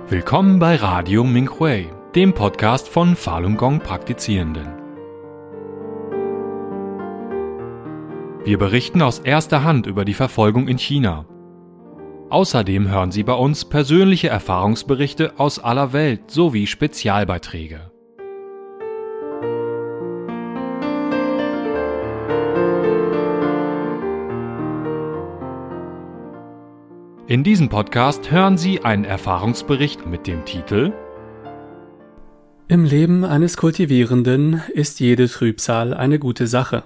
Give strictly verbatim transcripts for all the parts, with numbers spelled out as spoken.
Willkommen bei Radio Minkwei, dem Podcast von Falun Gong Praktizierenden. Wir berichten aus erster Hand über die Verfolgung in China. Außerdem hören Sie bei uns persönliche Erfahrungsberichte aus aller Welt sowie Spezialbeiträge. In diesem Podcast hören Sie einen Erfahrungsbericht mit dem Titel Im Leben eines Kultivierenden ist jede Trübsal eine gute Sache.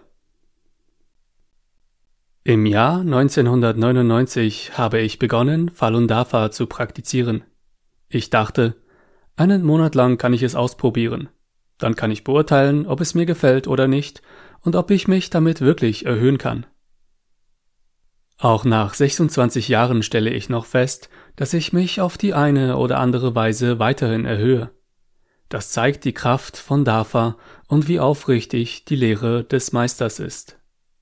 Im Jahr neunzehnhundertneunundneunzig habe ich begonnen, Falun Dafa zu praktizieren. Ich dachte, einen Monat lang kann ich es ausprobieren. Dann kann ich beurteilen, ob es mir gefällt oder nicht und ob ich mich damit wirklich erhöhen kann. Auch nach sechsundzwanzig Jahren stelle ich noch fest, dass ich mich auf die eine oder andere Weise weiterhin erhöhe. Das zeigt die Kraft von Dafa und wie aufrichtig die Lehre des Meisters ist.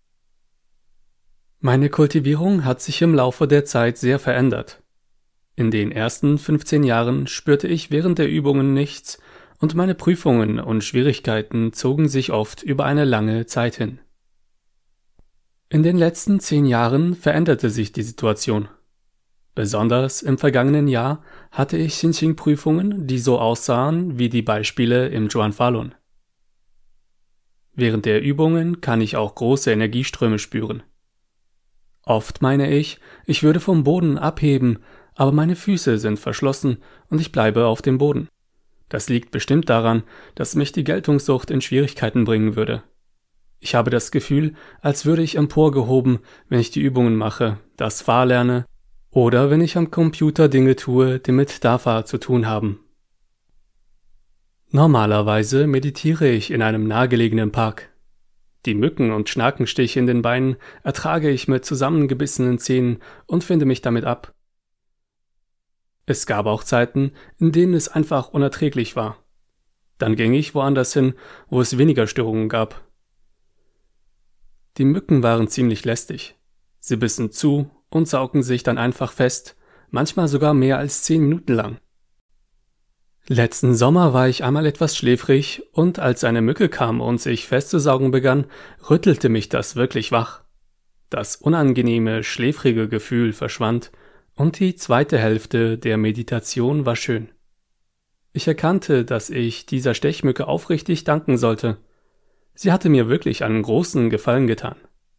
Meine Kultivierung hat sich im Laufe der Zeit sehr verändert. In den ersten fünfzehn Jahren spürte ich während der Übungen nichts und meine Prüfungen und Schwierigkeiten zogen sich oft über eine lange Zeit hin. In den letzten zehn Jahren veränderte sich die Situation. Besonders im vergangenen Jahr hatte ich Xinqing-Prüfungen, die so aussahen wie die Beispiele im Zhuan Falun. Während der Übungen kann ich auch große Energieströme spüren. Oft meine ich, ich würde vom Boden abheben, aber meine Füße sind verschlossen und ich bleibe auf dem Boden. Das liegt bestimmt daran, dass mich die Geltungssucht in Schwierigkeiten bringen würde. Ich habe das Gefühl, als würde ich emporgehoben, wenn ich die Übungen mache, das Fa lerne oder wenn ich am Computer Dinge tue, die mit Dafa zu tun haben. Normalerweise meditiere ich in einem nahegelegenen Park. Die Mücken und Schnakenstiche in den Beinen ertrage ich mit zusammengebissenen Zähnen und finde mich damit ab. Es gab auch Zeiten, in denen es einfach unerträglich war. Dann ging ich woanders hin, wo es weniger Störungen gab. Die Mücken waren ziemlich lästig. Sie bissen zu und saugten sich dann einfach fest, manchmal sogar mehr als zehn Minuten lang. Letzten Sommer war ich einmal etwas schläfrig und als eine Mücke kam und sich festzusaugen begann, rüttelte mich das wirklich wach. Das unangenehme, schläfrige Gefühl verschwand und die zweite Hälfte der Meditation war schön. Ich erkannte, dass ich dieser Stechmücke aufrichtig danken sollte. Sie hatte mir wirklich einen großen Gefallen getan.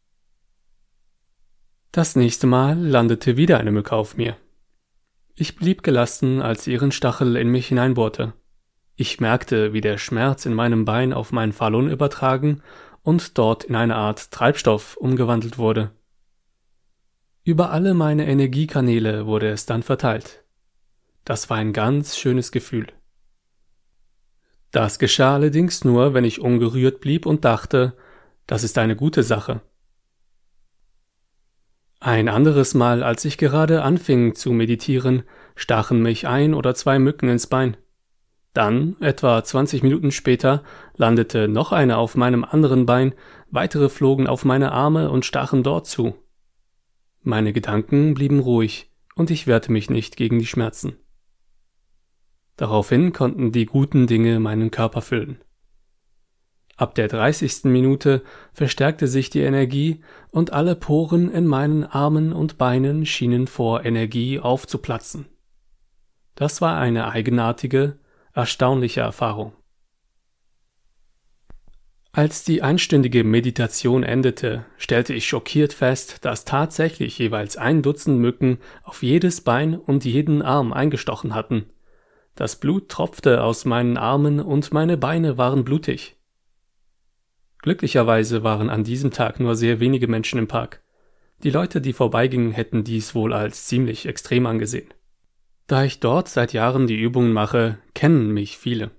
Das nächste Mal landete wieder eine Mücke auf mir. Ich blieb gelassen, als sie ihren Stachel in mich hineinbohrte. Ich merkte, wie der Schmerz in meinem Bein auf meinen Falun übertragen und dort in eine Art Treibstoff umgewandelt wurde. Über alle meine Energiekanäle wurde es dann verteilt. Das war ein ganz schönes Gefühl. Das geschah allerdings nur, wenn ich ungerührt blieb und dachte, das ist eine gute Sache. Ein anderes Mal, als ich gerade anfing zu meditieren, stachen mich ein oder zwei Mücken ins Bein. Dann, etwa zwanzig Minuten später, landete noch eine auf meinem anderen Bein, weitere flogen auf meine Arme und stachen dort zu. Meine Gedanken blieben ruhig und ich wehrte mich nicht gegen die Schmerzen. Daraufhin konnten die guten Dinge meinen Körper füllen. Ab der dreißigsten Minute verstärkte sich die Energie und alle Poren in meinen Armen und Beinen schienen vor Energie aufzuplatzen. Das war eine eigenartige, erstaunliche Erfahrung. Als die einstündige Meditation endete, stellte ich schockiert fest, dass tatsächlich jeweils ein Dutzend Mücken auf jedes Bein und jeden Arm eingestochen hatten. Das Blut tropfte aus meinen Armen und meine Beine waren blutig. Glücklicherweise waren an diesem Tag nur sehr wenige Menschen im Park. Die Leute, die vorbeigingen, hätten dies wohl als ziemlich extrem angesehen. Da ich dort seit Jahren die Übungen mache, kennen mich viele.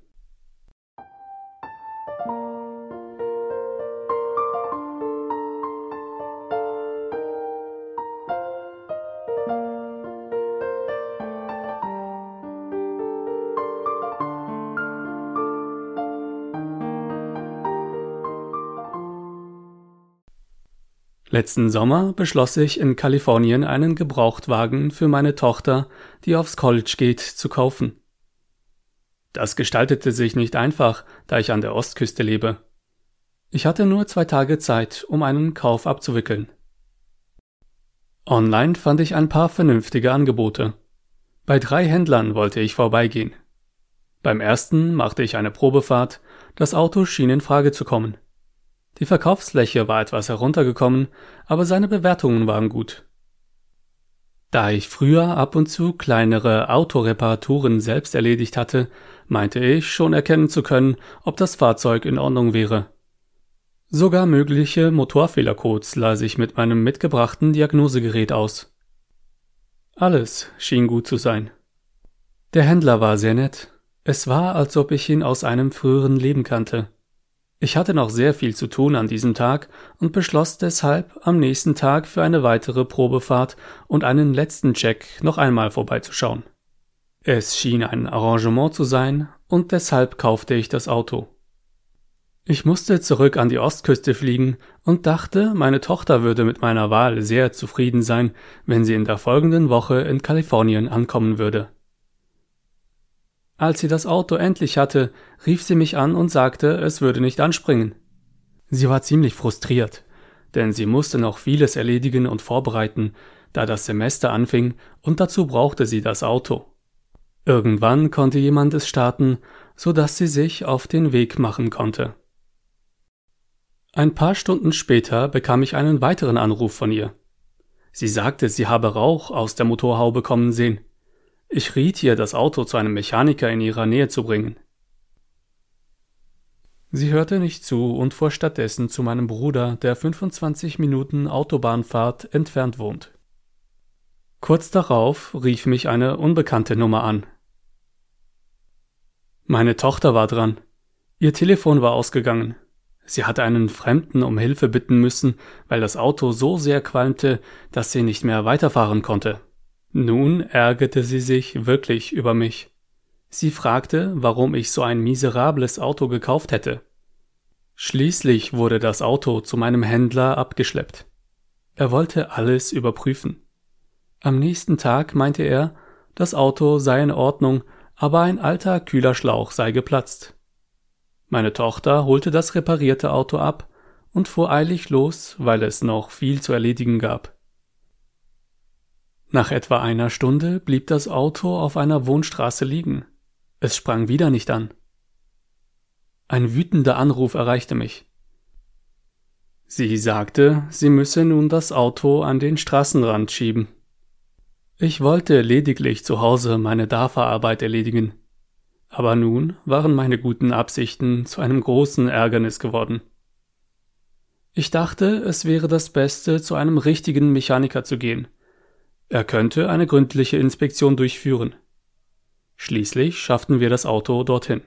Letzten Sommer beschloss ich, in Kalifornien einen Gebrauchtwagen für meine Tochter, die aufs College geht, zu kaufen. Das gestaltete sich nicht einfach, da ich an der Ostküste lebe. Ich hatte nur zwei Tage Zeit, um einen Kauf abzuwickeln. Online fand ich ein paar vernünftige Angebote. Bei drei Händlern wollte ich vorbeigehen. Beim ersten machte ich eine Probefahrt, das Auto schien in Frage zu kommen. Die Verkaufsfläche war etwas heruntergekommen, aber seine Bewertungen waren gut. Da ich früher ab und zu kleinere Autoreparaturen selbst erledigt hatte, meinte ich, schon erkennen zu können, ob das Fahrzeug in Ordnung wäre. Sogar mögliche Motorfehlercodes las ich mit meinem mitgebrachten Diagnosegerät aus. Alles schien gut zu sein. Der Händler war sehr nett. Es war, als ob ich ihn aus einem früheren Leben kannte. Ich hatte noch sehr viel zu tun an diesem Tag und beschloss deshalb, am nächsten Tag für eine weitere Probefahrt und einen letzten Check noch einmal vorbeizuschauen. Es schien ein Arrangement zu sein und deshalb kaufte ich das Auto. Ich musste zurück an die Ostküste fliegen und dachte, meine Tochter würde mit meiner Wahl sehr zufrieden sein, wenn sie in der folgenden Woche in Kalifornien ankommen würde. Als sie das Auto endlich hatte, rief sie mich an und sagte, es würde nicht anspringen. Sie war ziemlich frustriert, denn sie musste noch vieles erledigen und vorbereiten, da das Semester anfing, und dazu brauchte sie das Auto. Irgendwann konnte jemand es starten, so dass sie sich auf den Weg machen konnte. Ein paar Stunden später bekam ich einen weiteren Anruf von ihr. Sie sagte, sie habe Rauch aus der Motorhaube kommen sehen. Ich riet ihr, das Auto zu einem Mechaniker in ihrer Nähe zu bringen. Sie hörte nicht zu und fuhr stattdessen zu meinem Bruder, der fünfundzwanzig Minuten Autobahnfahrt entfernt wohnt. Kurz darauf rief mich eine unbekannte Nummer an. Meine Tochter war dran. Ihr Telefon war ausgegangen. Sie hatte einen Fremden um Hilfe bitten müssen, weil das Auto so sehr qualmte, dass sie nicht mehr weiterfahren konnte. Nun ärgerte sie sich wirklich über mich. Sie fragte, warum ich so ein miserables Auto gekauft hätte. Schließlich wurde das Auto zu meinem Händler abgeschleppt. Er wollte alles überprüfen. Am nächsten Tag meinte er, das Auto sei in Ordnung, aber ein alter Kühlerschlauch sei geplatzt. Meine Tochter holte das reparierte Auto ab und fuhr eilig los, weil es noch viel zu erledigen gab. Nach etwa einer Stunde blieb das Auto auf einer Wohnstraße liegen. Es sprang wieder nicht an. Ein wütender Anruf erreichte mich. Sie sagte, sie müsse nun das Auto an den Straßenrand schieben. Ich wollte lediglich zu Hause meine D A F A-Arbeit erledigen. Aber nun waren meine guten Absichten zu einem großen Ärgernis geworden. Ich dachte, es wäre das Beste, zu einem richtigen Mechaniker zu gehen. Er könnte eine gründliche Inspektion durchführen. Schließlich schafften wir das Auto dorthin.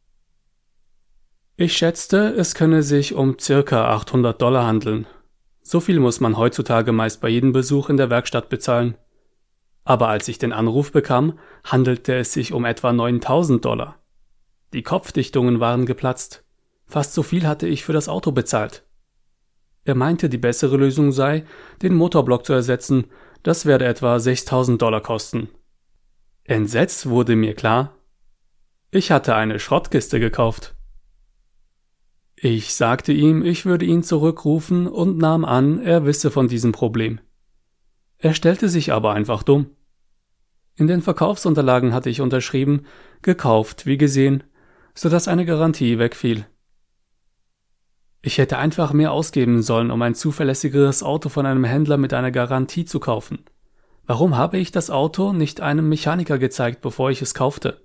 Ich schätzte, es könne sich um circa achthundert Dollar handeln. So viel muss man heutzutage meist bei jedem Besuch in der Werkstatt bezahlen. Aber als ich den Anruf bekam, handelte es sich um etwa neuntausend Dollar. Die Kopfdichtungen waren geplatzt. Fast so viel hatte ich für das Auto bezahlt. Er meinte, die bessere Lösung sei, den Motorblock zu ersetzen. Das werde etwa sechstausend Dollar kosten. Entsetzt wurde mir klar, ich hatte eine Schrottkiste gekauft. Ich sagte ihm, ich würde ihn zurückrufen und nahm an, er wisse von diesem Problem. Er stellte sich aber einfach dumm. In den Verkaufsunterlagen hatte ich unterschrieben, gekauft wie gesehen, sodass eine Garantie wegfiel. Ich hätte einfach mehr ausgeben sollen, um ein zuverlässigeres Auto von einem Händler mit einer Garantie zu kaufen. Warum habe ich das Auto nicht einem Mechaniker gezeigt, bevor ich es kaufte?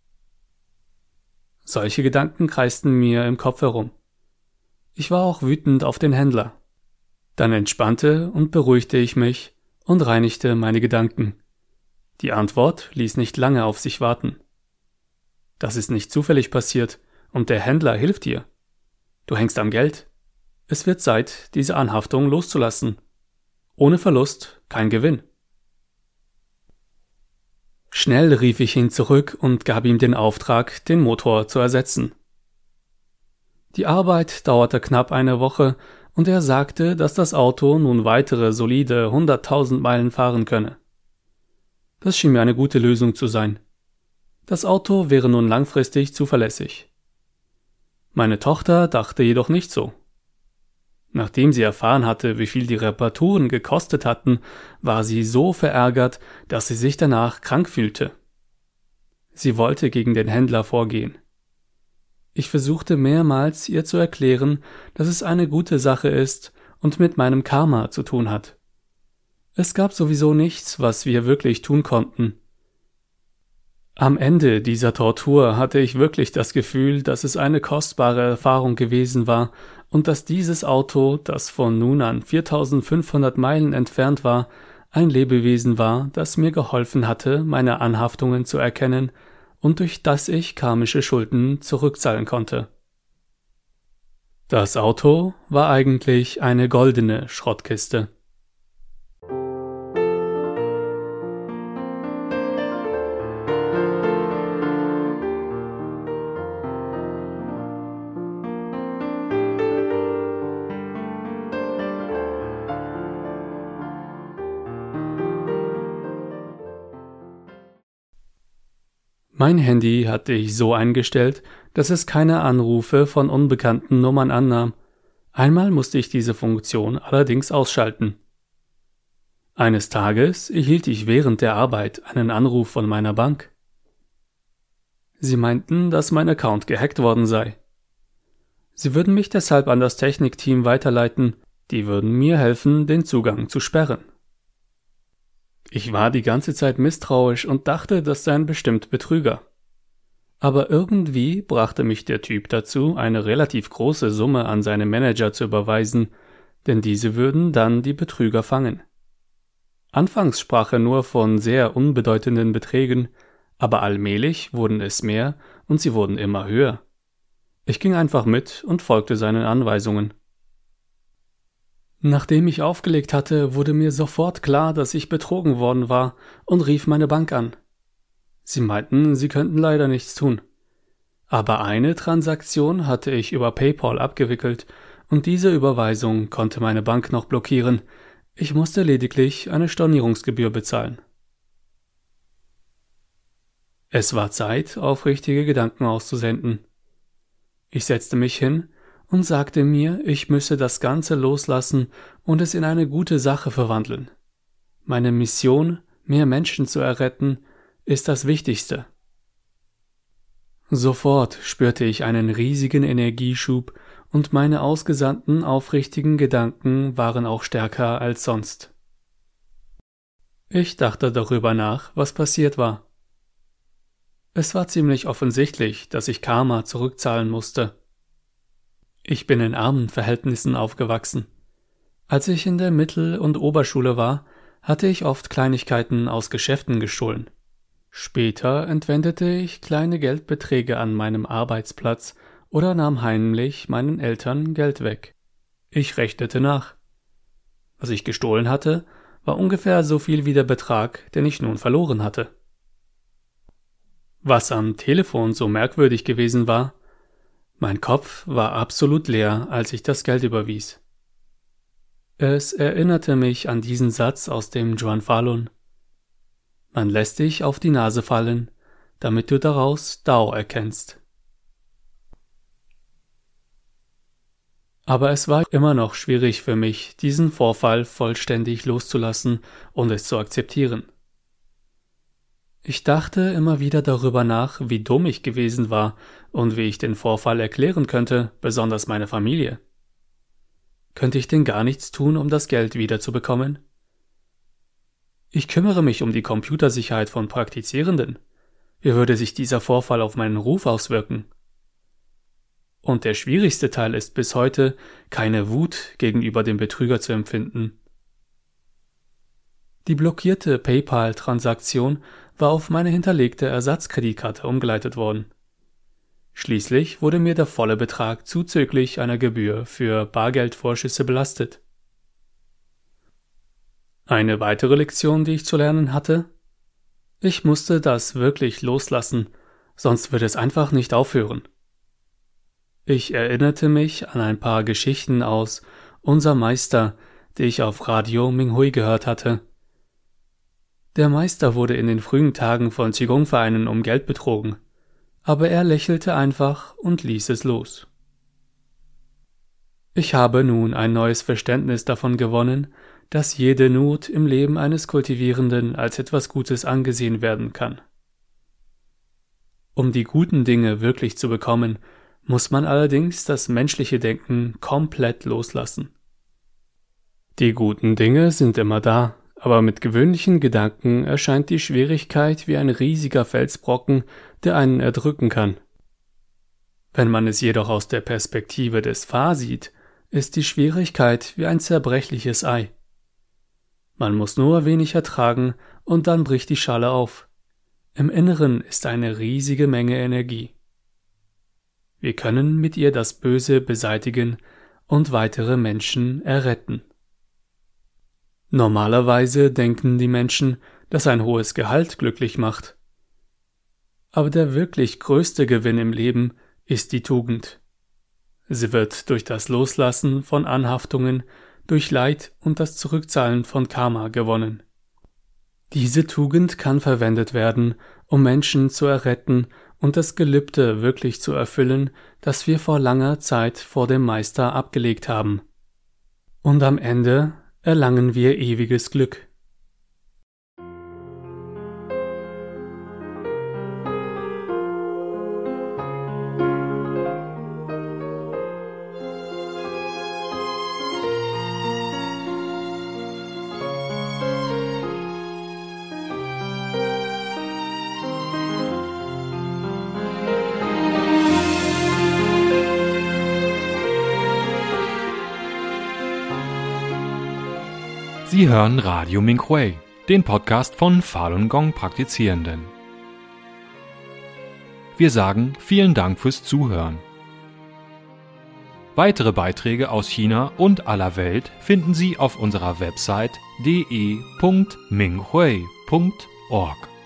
Solche Gedanken kreisten mir im Kopf herum. Ich war auch wütend auf den Händler. Dann entspannte und beruhigte ich mich und reinigte meine Gedanken. Die Antwort ließ nicht lange auf sich warten. Das ist nicht zufällig passiert und der Händler hilft dir. Du hängst am Geld. Es wird Zeit, diese Anhaftung loszulassen. Ohne Verlust kein Gewinn. Schnell rief ich ihn zurück und gab ihm den Auftrag, den Motor zu ersetzen. Die Arbeit dauerte knapp eine Woche und er sagte, dass das Auto nun weitere solide hunderttausend Meilen fahren könne. Das schien mir eine gute Lösung zu sein. Das Auto wäre nun langfristig zuverlässig. Meine Tochter dachte jedoch nicht so. Nachdem sie erfahren hatte, wie viel die Reparaturen gekostet hatten, war sie so verärgert, dass sie sich danach krank fühlte. Sie wollte gegen den Händler vorgehen. Ich versuchte mehrmals, ihr zu erklären, dass es eine gute Sache ist und mit meinem Karma zu tun hat. Es gab sowieso nichts, was wir wirklich tun konnten. Am Ende dieser Tortur hatte ich wirklich das Gefühl, dass es eine kostbare Erfahrung gewesen war und dass dieses Auto, das von nun an viertausendfünfhundert Meilen entfernt war, ein Lebewesen war, das mir geholfen hatte, meine Anhaftungen zu erkennen und durch das ich karmische Schulden zurückzahlen konnte. Das Auto war eigentlich eine goldene Schrottkiste. Mein Handy hatte ich so eingestellt, dass es keine Anrufe von unbekannten Nummern annahm. Einmal musste ich diese Funktion allerdings ausschalten. Eines Tages erhielt ich während der Arbeit einen Anruf von meiner Bank. Sie meinten, dass mein Account gehackt worden sei. Sie würden mich deshalb an das Technikteam weiterleiten, die würden mir helfen, den Zugang zu sperren. Ich war die ganze Zeit misstrauisch und dachte, das sei ein bestimmt Betrüger. Aber irgendwie brachte mich der Typ dazu, eine relativ große Summe an seine Manager zu überweisen, denn diese würden dann die Betrüger fangen. Anfangs sprach er nur von sehr unbedeutenden Beträgen, aber allmählich wurden es mehr und sie wurden immer höher. Ich ging einfach mit und folgte seinen Anweisungen. Nachdem ich aufgelegt hatte, wurde mir sofort klar, dass ich betrogen worden war und rief meine Bank an. Sie meinten, sie könnten leider nichts tun. Aber eine Transaktion hatte ich über PayPal abgewickelt und diese Überweisung konnte meine Bank noch blockieren. Ich musste lediglich eine Stornierungsgebühr bezahlen. Es war Zeit, aufrichtige Gedanken auszusenden. Ich setzte mich hin und sagte mir, ich müsse das Ganze loslassen und es in eine gute Sache verwandeln. Meine Mission, mehr Menschen zu erretten, ist das Wichtigste. Sofort spürte ich einen riesigen Energieschub und meine ausgesandten aufrichtigen Gedanken waren auch stärker als sonst. Ich dachte darüber nach, was passiert war. Es war ziemlich offensichtlich, dass ich Karma zurückzahlen musste. Ich bin in armen Verhältnissen aufgewachsen. Als ich in der Mittel- und Oberschule war, hatte ich oft Kleinigkeiten aus Geschäften gestohlen. Später entwendete ich kleine Geldbeträge an meinem Arbeitsplatz oder nahm heimlich meinen Eltern Geld weg. Ich rechnete nach. Was ich gestohlen hatte, war ungefähr so viel wie der Betrag, den ich nun verloren hatte. Was am Telefon so merkwürdig gewesen war, mein Kopf war absolut leer, als ich das Geld überwies. Es erinnerte mich an diesen Satz aus dem Juan Falun. Man lässt dich auf die Nase fallen, damit du daraus Dao erkennst. Aber es war immer noch schwierig für mich, diesen Vorfall vollständig loszulassen und es zu akzeptieren. Ich dachte immer wieder darüber nach, wie dumm ich gewesen war und wie ich den Vorfall erklären könnte, besonders meine Familie. Könnte ich denn gar nichts tun, um das Geld wiederzubekommen? Ich kümmere mich um die Computersicherheit von Praktizierenden. Wie würde sich dieser Vorfall auf meinen Ruf auswirken? Und der schwierigste Teil ist bis heute, keine Wut gegenüber dem Betrüger zu empfinden. Die blockierte PayPal-Transaktion war auf meine hinterlegte Ersatzkreditkarte umgeleitet worden. Schließlich wurde mir der volle Betrag zuzüglich einer Gebühr für Bargeldvorschüsse belastet. Eine weitere Lektion, die ich zu lernen hatte? Ich musste das wirklich loslassen, sonst würde es einfach nicht aufhören. Ich erinnerte mich an ein paar Geschichten aus unser Meister, die ich auf Radio Minghui gehört hatte. Der Meister wurde in den frühen Tagen von Qigong-Vereinen um Geld betrogen, aber er lächelte einfach und ließ es los. Ich habe nun ein neues Verständnis davon gewonnen, dass jede Not im Leben eines Kultivierenden als etwas Gutes angesehen werden kann. Um die guten Dinge wirklich zu bekommen, muss man allerdings das menschliche Denken komplett loslassen. Die guten Dinge sind immer da, aber mit gewöhnlichen Gedanken erscheint die Schwierigkeit wie ein riesiger Felsbrocken, der einen erdrücken kann. Wenn man es jedoch aus der Perspektive des Fa sieht, ist die Schwierigkeit wie ein zerbrechliches Ei. Man muss nur wenig ertragen und dann bricht die Schale auf. Im Inneren ist eine riesige Menge Energie. Wir können mit ihr das Böse beseitigen und weitere Menschen erretten. Normalerweise denken die Menschen, dass ein hohes Gehalt glücklich macht. Aber der wirklich größte Gewinn im Leben ist die Tugend. Sie wird durch das Loslassen von Anhaftungen, durch Leid und das Zurückzahlen von Karma gewonnen. Diese Tugend kann verwendet werden, um Menschen zu erretten und das Gelübde wirklich zu erfüllen, das wir vor langer Zeit vor dem Meister abgelegt haben. Und am Ende erlangen wir ewiges Glück. Sie hören Radio Minghui, den Podcast von Falun Gong Praktizierenden. Wir sagen vielen Dank fürs Zuhören. Weitere Beiträge aus China und aller Welt finden Sie auf unserer Website d e punkt minghui punkt org.